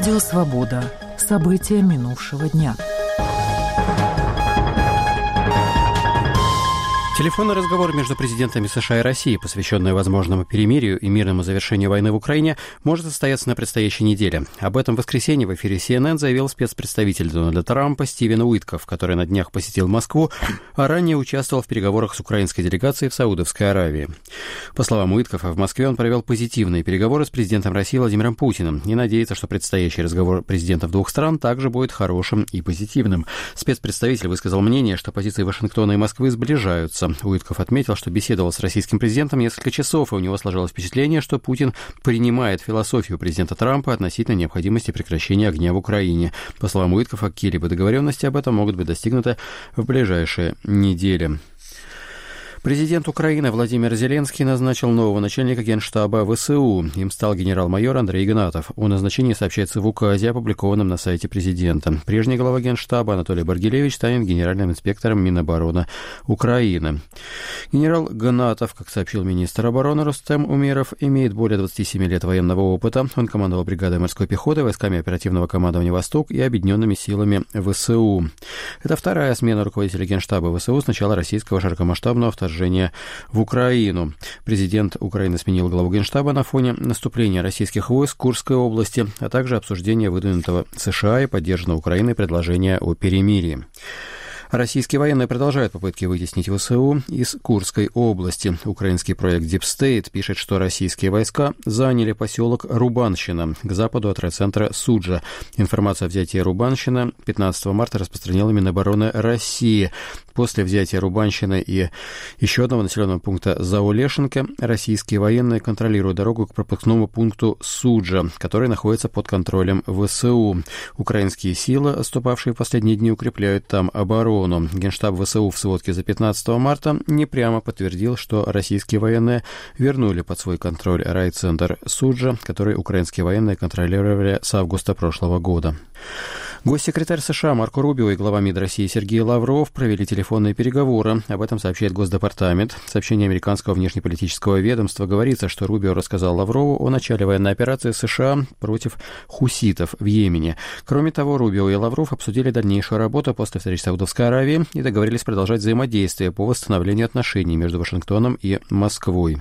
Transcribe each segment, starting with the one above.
Радио «Свобода». События минувшего дня. Телефонный разговор между президентами США и России, посвященный возможному перемирию и мирному завершению войны в Украине, может состояться на предстоящей неделе. Об этом в воскресенье в эфире CNN заявил спецпредставитель Дональда Трампа Стивен Уиткоф, который на днях посетил Москву, а ранее участвовал в переговорах с украинской делегацией в Саудовской Аравии. По словам Уиткофа, в Москве он провел позитивные переговоры с президентом России Владимиром Путиным и надеется, что предстоящий разговор президентов двух стран также будет хорошим и позитивным. Спецпредставитель высказал мнение, что позиции Вашингтона и Москвы сближаются. Уиткоф отметил, что беседовал с российским президентом несколько часов, и у него сложилось впечатление, что Путин принимает философию президента Трампа относительно необходимости прекращения огня в Украине. По словам Уиткофа, какие-либо договоренности об этом могут быть достигнуты в ближайшие недели. Президент Украины Владимир Зеленский назначил нового начальника Генштаба ВСУ. Им стал генерал-майор Андрей Игнатов. О назначении сообщается в указе, опубликованном на сайте президента. Прежний глава Генштаба Анатолий Баргилевич станет генеральным инспектором Минобороны Украины. Генерал Игнатов, как сообщил министр обороны Рустем Умеров, имеет более 27 лет военного опыта. Он командовал бригадой морской пехоты, войсками оперативного командования «Восток» и объединенными силами ВСУ. Это вторая смена руководителя Генштаба ВСУ с начала российского широкомасштабного вторжения в Украину. Президент Украины сменил главу Генштаба на фоне наступления российских войск в Курской области, а также обсуждения выдвинутого США и поддержанного Украиной предложения о перемирии. Российские военные продолжают попытки вытеснить ВСУ из Курской области. Украинский проект Deep State пишет, что российские войска заняли поселок Рубанщина к западу от райцентра Суджа. Информацию о взятии Рубанщина 15 марта распространила Минобороны России. После взятия Рубанщины и еще одного населенного пункта Заолешенко российские военные контролируют дорогу к пропускному пункту Суджа, который находится под контролем ВСУ. Украинские силы, отступавшие в последние дни, укрепляют там оборону. Генштаб ВСУ в сводке за 15 марта непрямо подтвердил, что российские военные вернули под свой контроль райцентр Суджа, который украинские военные контролировали с августа прошлого года. Госсекретарь США Марко Рубио и глава МИД России Сергей Лавров провели телефонные переговоры. Об этом сообщает Госдепартамент. В сообщении американского внешнеполитического ведомства говорится, что Рубио рассказал Лаврову о начале военной операции США против хуситов в Йемене. Кроме того, Рубио и Лавров обсудили дальнейшую работу после встречи в Саудовской Аравии и договорились продолжать взаимодействие по восстановлению отношений между Вашингтоном и Москвой.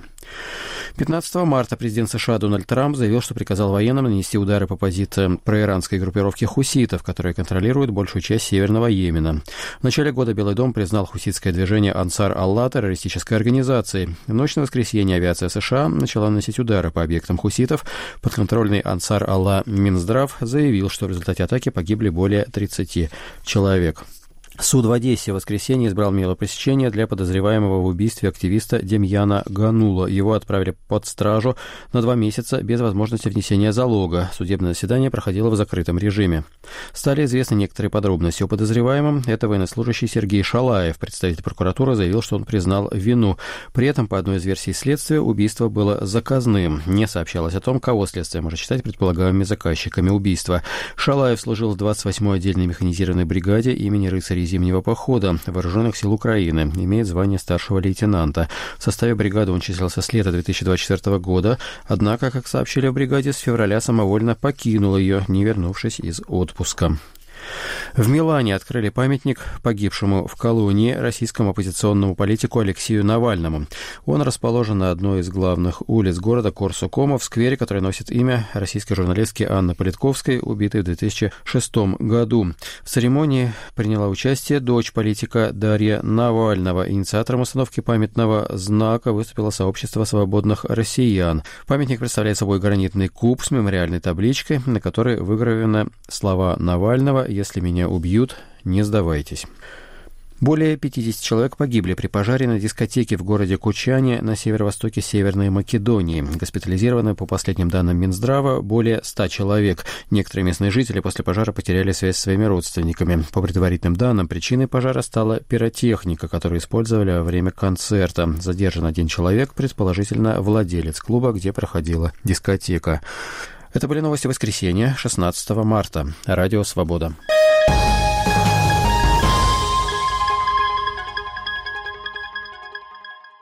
15 марта президент США Дональд Трамп заявил, что приказал военным нанести удары по позициям проиранской группировки хуситов, которые контролируют большую часть Северного Йемена. В начале года Белый дом признал хуситское движение Ансар Алла террористической организацией. В ночь на воскресенье авиация США начала наносить удары по объектам хуситов. Подконтрольный Ансар Алла Минздрав заявил, что в результате атаки погибли более 30 человек. Суд в Одессе в воскресенье избрал меру пресечения для подозреваемого в убийстве активиста Демьяна Ганула. Его отправили под стражу на 2 месяца без возможности внесения залога. Судебное заседание проходило в закрытом режиме. Стали известны некоторые подробности о подозреваемом. Это военнослужащий Сергей Шалаев. Представитель прокуратуры заявил, что он признал вину. При этом, по одной из версий следствия, убийство было заказным. Не сообщалось о том, кого следствие может считать предполагаемыми заказчиками убийства. Шалаев служил в 28-й отдельной механизированной бригаде имени рыцарей зимнего похода Вооруженных сил Украины, имеет звание старшего лейтенанта. В составе бригады он числился с лета 2024 года, однако, как сообщили в бригаде, с февраля самовольно покинул ее, не вернувшись из отпуска. В Милане открыли памятник погибшему в колонии российскому оппозиционному политику Алексею Навальному. Он расположен на одной из главных улиц города Корсо-Комо, в сквере, который носит имя российской журналистки Анны Политковской, убитой в 2006 году. В церемонии приняла участие дочь политика Дарья Навального. Инициатором установки памятного знака выступило сообщество свободных россиян. Памятник представляет собой гранитный куб с мемориальной табличкой, на которой выгравированы слова Навального: «Если меня убьют, не сдавайтесь». Более 50 человек погибли при пожаре на дискотеке в городе Кучане на северо-востоке Северной Македонии. Госпитализированы, по последним данным Минздрава, более 100 человек. Некоторые местные жители после пожара потеряли связь с своими родственниками. По предварительным данным, причиной пожара стала пиротехника, которую использовали во время концерта. Задержан 1 человек, предположительно владелец клуба, где проходила дискотека. Это были новости воскресенья, 16 марта. Радио «Свобода».